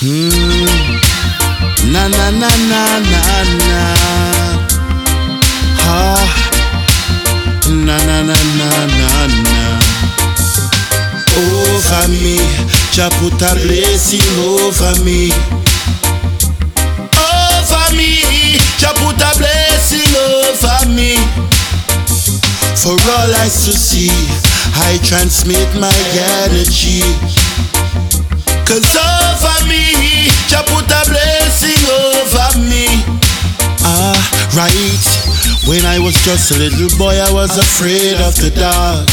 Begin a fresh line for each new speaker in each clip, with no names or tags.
Na na na na na na. Ha. Na na na na na na. Over me, Jah put a blessing over me. Over me, Jah put a blessing over me. For all eyes to see, I transmit my energy. 'Cause over me, Jah put a blessing over me. Right. When I was just a little boy, I was afraid of the dark.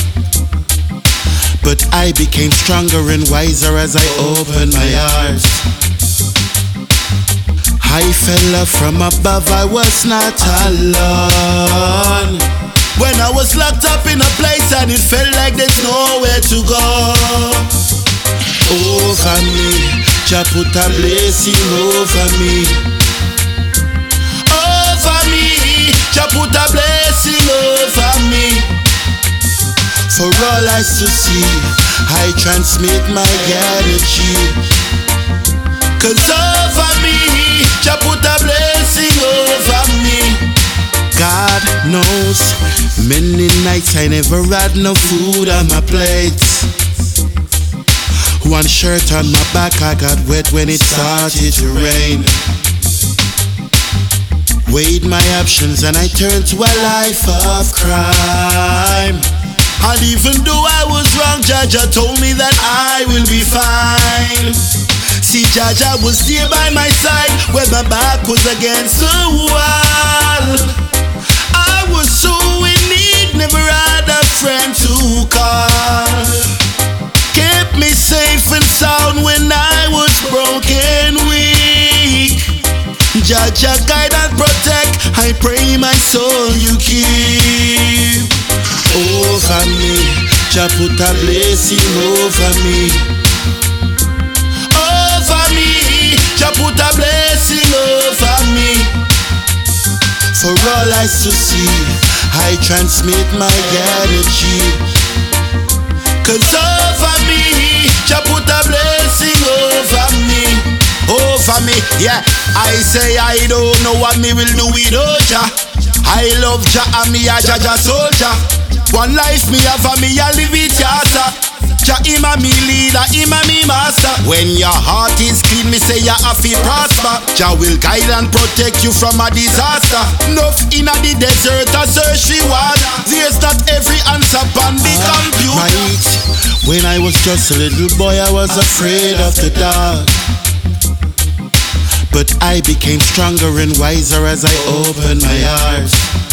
But I became stronger and wiser as I opened my eyes. I fell from above, I was not alone. When I was locked up in a place and it felt like there's nowhere to go. Over me, Jah put a blessing over me. Over me, Jah put a blessing over me. For all eyes to see, I transmit my energy. 'Cause over me, Jah put a blessing over me. God knows, many nights I never had no food on my plate. One shirt on my back, I got wet when it started to rain. Weighed my options and I turned to a life of crime. And even though I was wrong, Jah told me that I will be fine. See, Jah was there by my side when my back was against the wall. I was so in need, never had a friend to call. Kept me safe and sound when I was broken, weak. Jah guide and protect, I pray my soul you keep. Over me, Jah put a blessing over me. Over me, Jah put a blessing over me. For all eyes to see, I transmit my energy. 'Cause over me, Jah put a blessing over me. Over me, yeah. I say I don't know what me will do without Jah. I love Jah and me a Jah soldier. One life me have and me a live it yasa. Jah him a me leader, him a me master. When your heart is clean, me say you have to prosper. Jah will guide and protect you from a disaster. Enough in the desert a search for water. There's not every answer on the computer. Right. When I was just a little boy, I was afraid of the dark. But I became stronger and wiser as I opened my eyes.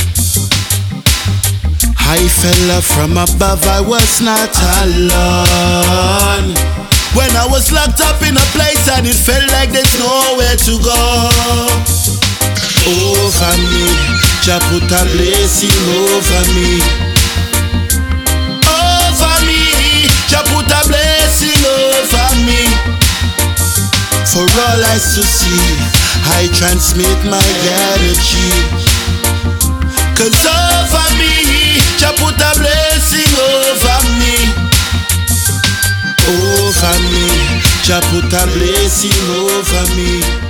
I fell from above, I was not alone. When I was locked up in a place and it felt like there's nowhere to go. Over me, Jah put a blessing over me. Over me, Jah put a blessing over me. For all eyes to see, I transmit my energy. 'Cause over me, Jah put a blessing over me. Over me, Jah put a blessing over me.